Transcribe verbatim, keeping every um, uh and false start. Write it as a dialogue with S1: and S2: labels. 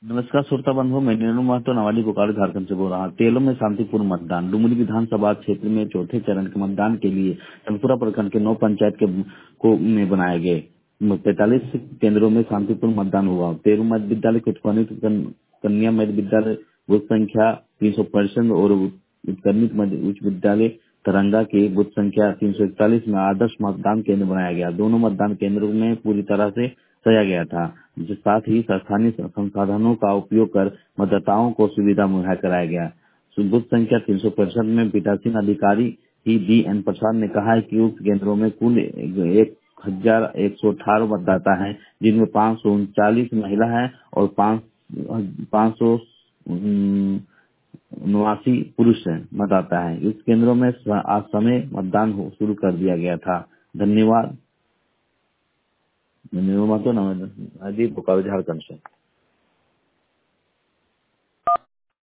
S1: नमस्कार श्रोता बंधु, मैं नीनू महतो नवाडी बोकारो झारखंड से बोल रहा हूँ। तेलो में शांतिपूर्ण मतदान। डुमरी विधानसभा क्षेत्र में चौथे चरण के मतदान के लिए तनपुरा प्रखंड के नौ पंचायत के को में बनाए गए पैंतालीस केंद्रों में शांतिपूर्ण मतदान हुआ। तेरू मध्य विद्यालय के उत्क्रमित कन्या मध्य विद्यालय बूथ संख्या तीन सौ परसेंट और उत्क्रमित मध्य उच्च विद्यालय तरंगा के बूथ संख्या तीन सौ इकतालीस में आदर्श मतदान केंद्र बनाया गया। दोनों मतदान केंद्रों में पूरी तरह से सजाया गया था, जिसके साथ ही स्थानीय संसाधनों का उपयोग कर मतदाताओं को सुविधा मुहैया कराया गया। बूथ संख्या तीन सौ पैंसठ में पीठासीन अधिकारी ही डी एन प्रसाद ने कहा है कि उक्त केंद्रों में कुल एक हजार एक सौ अठारह मतदाता हैं, जिनमें पाँच सौ उनचालीस महिला है और पाँच पाँच सौ नवासी पुरुष मतदाता है। इस केंद्रों में आज समय मतदान शुरू कर दिया गया था। धन्यवाद। नीनू महतो नवाडी बोकारो झारखंड से।